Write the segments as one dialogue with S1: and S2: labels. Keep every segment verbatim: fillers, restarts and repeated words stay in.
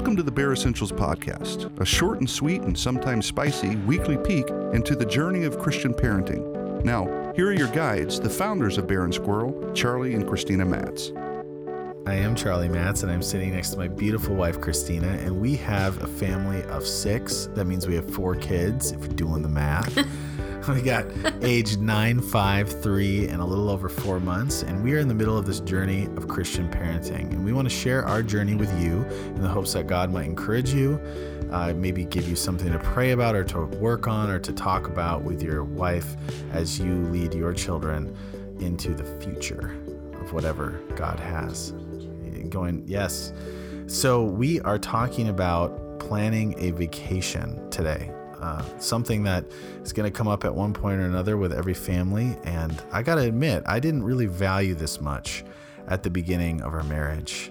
S1: Welcome to the Bear Essentials Podcast, a short and sweet and sometimes spicy weekly peek into the journey of Christian parenting. Now, here are your guides, the founders of Bear and Squirrel, Charlie and Christina Matz.
S2: I am Charlie Matz, and I'm sitting next to my beautiful wife, Christina, and we have a family of six. That means we have four kids, if you're doing the math. We got age nine, five, three, and a little over four months, and we are in the middle of this journey of Christian parenting, and we want to share our journey with you in the hopes that God might encourage you, uh, maybe give you something to pray about or to work on or to talk about with your wife as you lead your children into the future of whatever God has. Going, yes. So we are talking about planning a vacation today. Uh, something that is going to come up at one point or another with every family. And I got to admit, I didn't really value this much at the beginning of our marriage.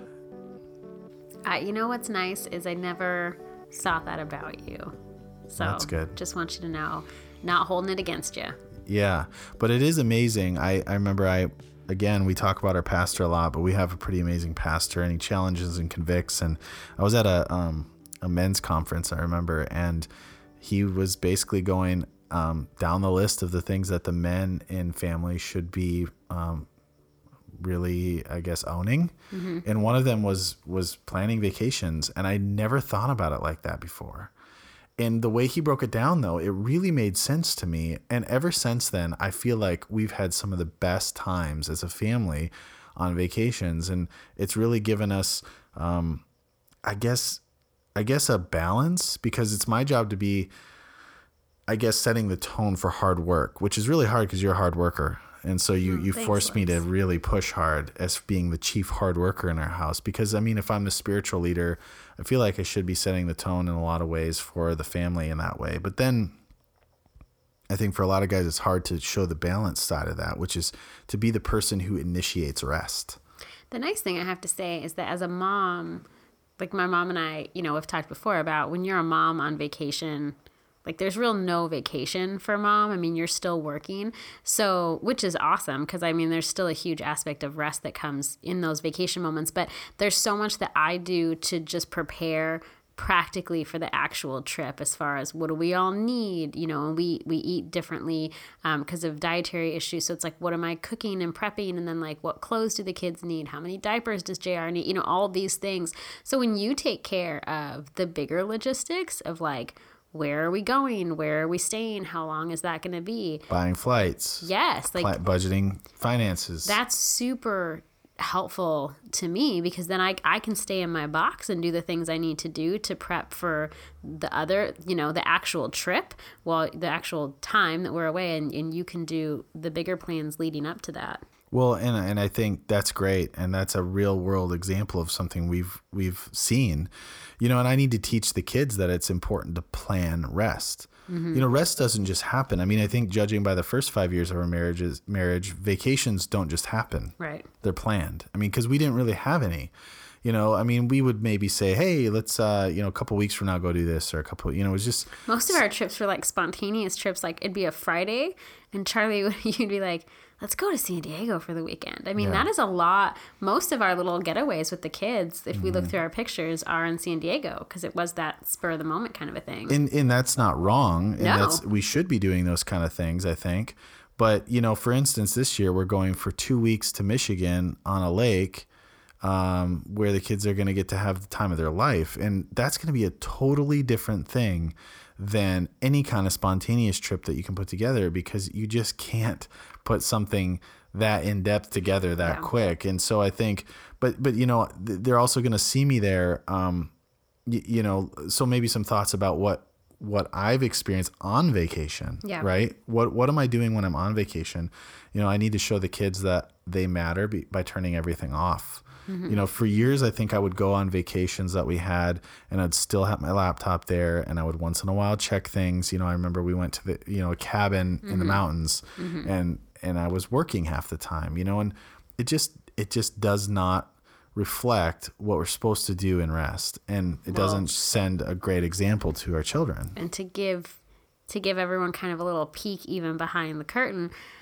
S3: Uh, you know what's nice is I never saw that about you. So
S2: that's good.
S3: Just want you to know, not holding it against you.
S2: Yeah, but it is amazing. I, I remember I, again, we talk about our pastor a lot, but we have a pretty amazing pastor, and he challenges and convicts. And I was at a, um, a men's conference, I remember, and he was basically going um, down the list of the things that the men in family should be um, really, I guess, owning. Mm-hmm. And one of them was was planning vacations. And I never thought about it like that before. And the way he broke it down, though, it really made sense to me. And ever since then, I feel like we've had some of the best times as a family on vacations. And it's really given us, um, I guess, I guess a balance, because it's my job to be, I guess, setting the tone for hard work, which is really hard because you're a hard worker. And so you, you
S3: Thanks,
S2: forced me
S3: Liz.
S2: to really push hard as being the chief hard worker in our house. Because, I mean, if I'm the spiritual leader, I feel like I should be setting the tone in a lot of ways for the family in that way. But then I think for a lot of guys, it's hard to show the balance side of that, which is to be the person who initiates rest.
S3: The nice thing I have to say is that as a mom, like my mom and I, you know, have talked before about when you're a mom on vacation, like there's real no vacation for mom. I mean, you're still working. So, which is awesome because I mean, there's still a huge aspect of rest that comes in those vacation moments, but there's so much that I do to just prepare practically for the actual trip as far as what do we all need, you know, and we, we eat differently um, because of dietary issues. So it's like, what am I cooking and prepping? And then like, what clothes do the kids need? How many diapers does J R need? You know, all these things. So when you take care of the bigger logistics of like, where are we going? Where are we staying? How long is that going to be?
S2: Buying flights.
S3: Yes. Like
S2: budgeting finances.
S3: That's super helpful to me because then I, I can stay in my box and do the things I need to do to prep for the other, you know, the actual trip, well, the actual time that we're away, and, and you can do the bigger plans leading up to that.
S2: Well, and and I think that's great, and that's a real world example of something we've we've seen, you know. And I need to teach the kids that it's important to plan rest. Mm-hmm. You know, rest doesn't just happen. I mean, I think judging by the first five years of our marriages, marriage, vacations don't just happen.
S3: Right.
S2: They're planned. I mean, because we didn't really have any. You know, I mean, we would maybe say, hey, let's, uh, you know, a couple weeks from now go do this, or a couple, you know, it was just.
S3: Most of our trips were like spontaneous trips. Like it'd be a Friday and Charlie, you'd be like, let's go to San Diego for the weekend. I mean, yeah. That is a lot. Most of our little getaways with the kids, if we mm-hmm. look through our pictures, are in San Diego because it was that spur of the moment kind of a thing.
S2: And and that's not wrong. And
S3: no.
S2: that's, we should be doing those kind of things, I think. But, you know, for instance, this year we're going for two weeks to Michigan on a lake um, where the kids are going to get to have the time of their life. And that's going to be a totally different thing than any kind of spontaneous trip that you can put together, because you just can't put something that in depth together that yeah. quick. And so I think, but, but, you know, they're also going to see me there. Um, you, you know, so maybe some thoughts about what, what I've experienced on vacation,
S3: yeah.
S2: right? What, what am I doing when I'm on vacation? You know, I need to show the kids that they matter by, by turning everything off. Mm-hmm. You know, for years, I think I would go on vacations that we had and I'd still have my laptop there, and I would once in a while check things. You know, I remember we went to the, you know, a cabin mm-hmm. in the mountains mm-hmm. and, and I was working half the time, you know, and it just, it just does not reflect what we're supposed to do in rest. And it well, doesn't send a great example to our children.
S3: And to give, to give everyone kind of a little peek even behind the curtain,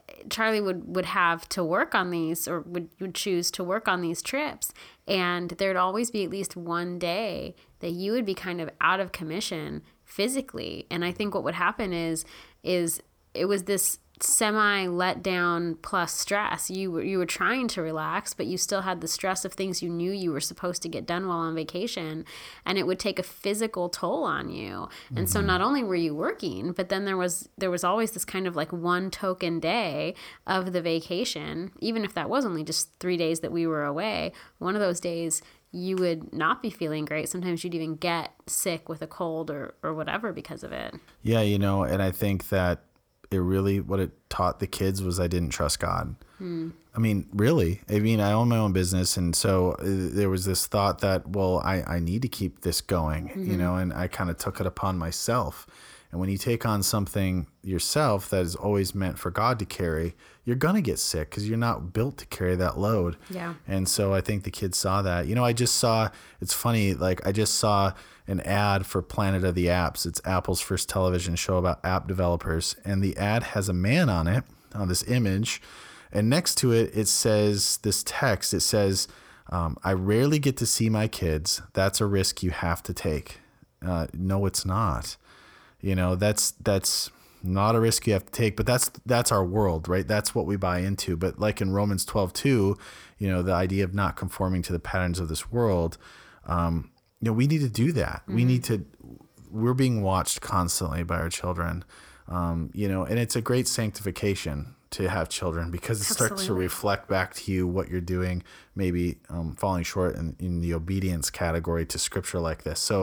S3: Charlie would, would have to work on these or would, would choose to work on these trips. And there'd always be at least one day that you would be kind of out of commission physically. And I think what would happen is, is it was this semi letdown plus stress. You were, you were trying to relax, but you still had the stress of things you knew you were supposed to get done while on vacation, and it would take a physical toll on you. And mm-hmm. so not only were you working, but then there was there was always this kind of like one token day of the vacation, even if that was only just three days that we were away. One of those days you would not be feeling great. Sometimes you'd even get sick with a cold or, or whatever because of it.
S2: Yeah, you know, and I think that it really, what it taught the kids was I didn't trust God. Hmm. I mean, really, I mean, I own my own business. And so uh, there was this thought that, well, I, I need to keep this going, mm-hmm. you know, and I kind of took it upon myself. And when you take on something yourself that is always meant for God to carry, you're going to get sick because you're not built to carry that load.
S3: Yeah.
S2: And so I think the kids saw that. You know, I just saw, it's funny, like I just saw an ad for Planet of the Apps. It's Apple's first television show about app developers. And the ad has a man on it, on this image. And next to it, it says this text. It says, um, I rarely get to see my kids. That's a risk you have to take. Uh, no, it's not. You know, that's that's not a risk you have to take, but that's that's our world, right? That's what we buy into. But like in Romans twelve two, you know, the idea of not conforming to the patterns of this world, um, you know, we need to do that. Mm-hmm. We need to, we're being watched constantly by our children, um, you know, and it's a great sanctification to have children because it Absolutely. starts to reflect back to you what you're doing, maybe um, falling short in, in the obedience category to scripture like this. So,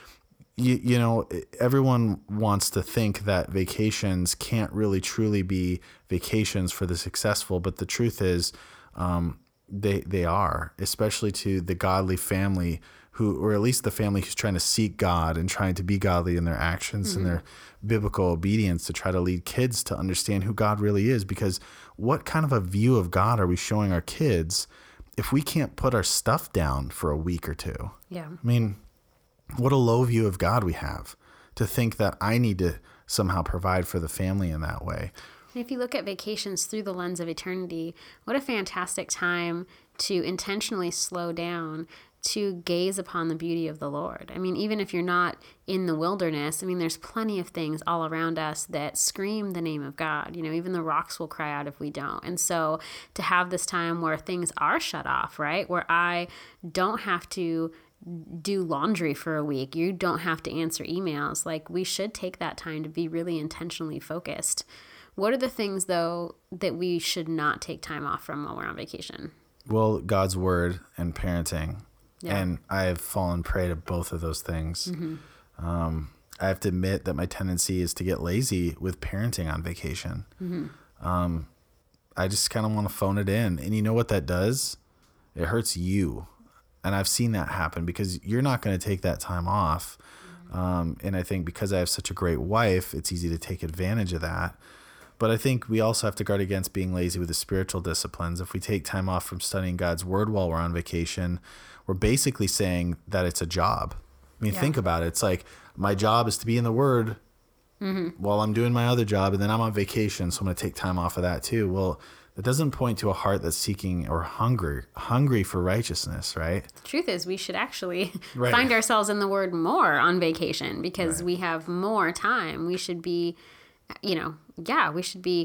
S2: You, you know, everyone wants to think that vacations can't really truly be vacations for the successful, but the truth is um, they they are, especially to the godly family who, or at least the family who's trying to seek God and trying to be godly in their actions mm-hmm. and their biblical obedience to try to lead kids to understand who God really is. Because what kind of a view of God are we showing our kids if we can't put our stuff down for a week or two?
S3: Yeah.
S2: I mean, what a low view of God we have to think that I need to somehow provide for the family in that way.
S3: And if you look at vacations through the lens of eternity, what a fantastic time to intentionally slow down, to gaze upon the beauty of the Lord. I mean, even if you're not in the wilderness, I mean, there's plenty of things all around us that scream the name of God. You know, even the rocks will cry out if we don't. And so to have this time where things are shut off, right? Where I don't have to do laundry for a week. You don't have to answer emails. Like, we should take that time to be really intentionally focused. What are the things, though, that we should not take time off from while we're on vacation?
S2: Well, God's word and parenting.
S3: Yeah.
S2: And I've fallen prey to both of those things. Mm-hmm. Um, I have to admit that my tendency is to get lazy with parenting on vacation. Mm-hmm. Um, I just kind of want to phone it in. And you know what that does? It hurts you. And I've seen that happen because you're not going to take that time off. Um, and I think because I have such a great wife, it's easy to take advantage of that. But I think we also have to guard against being lazy with the spiritual disciplines. If we take time off from studying God's word while we're on vacation, we're basically saying that it's a job. I mean, yeah. think about it. It's like my job is to be in the word mm-hmm. while I'm doing my other job, and then I'm on vacation, so I'm going to take time off of that too. Well, that doesn't point to a heart that's seeking or hungry, hungry for righteousness, right?
S3: The truth is, we should actually
S2: right.
S3: find ourselves in the Word more on vacation because
S2: right.
S3: we have more time. We should be, you know, yeah, we should be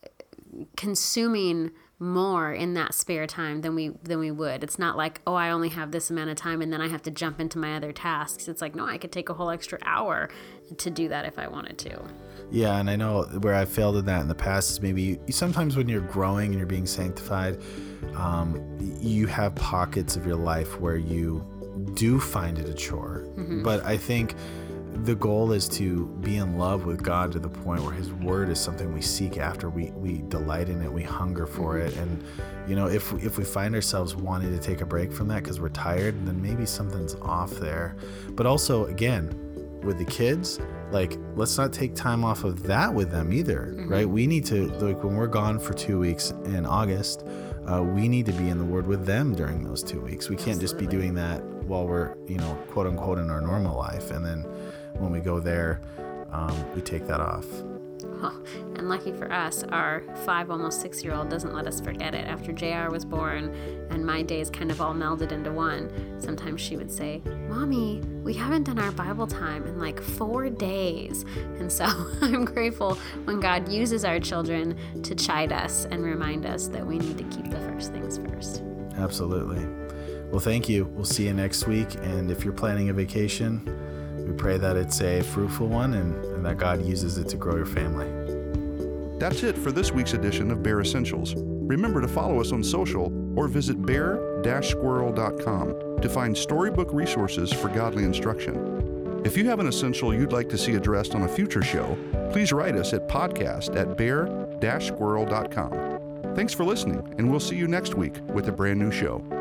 S3: consuming more in that spare time than we than we would. It's not like, oh, I only have this amount of time and then I have to jump into my other tasks. It's like, no, I could take a whole extra hour to do that if I wanted to.
S2: Yeah, and I know where I've failed in that in the past is maybe you, sometimes when you're growing and you're being sanctified, um, you have pockets of your life where you do find it a chore. Mm-hmm. But I think the goal is to be in love with God to the point where his word is something we seek after, we, we delight in it, we hunger for mm-hmm. it. And, you know, if, if we find ourselves wanting to take a break from that because we're tired, then maybe something's off there. But also, again, with the kids, like, let's not take time off of that with them either, mm-hmm. right? We need to, like, when we're gone for two weeks in August, uh, we need to be in the Word with them during those two weeks. We can't Absolutely. just be doing that while we're, you know, quote unquote in our normal life. And then when we go there, um, we take that off.
S3: Oh, and lucky for us, our five, almost six-year-old doesn't let us forget it. After J R was born and my days kind of all melded into one, sometimes she would say, Mommy, we haven't done our Bible time in like four days. And so I'm grateful when God uses our children to chide us and remind us that we need to keep the first things first.
S2: Absolutely. Well, thank you. We'll see you next week. And if you're planning a vacation, we pray that it's a fruitful one and, and that God uses it to grow your family.
S1: That's it for this week's edition of Bear Essentials. Remember to follow us on social or visit bear dash squirrel dot com to find storybook resources for godly instruction. If you have an essential you'd like to see addressed on a future show, please write us at podcast at bear dash squirrel dot com. Thanks for listening, and we'll see you next week with a brand new show.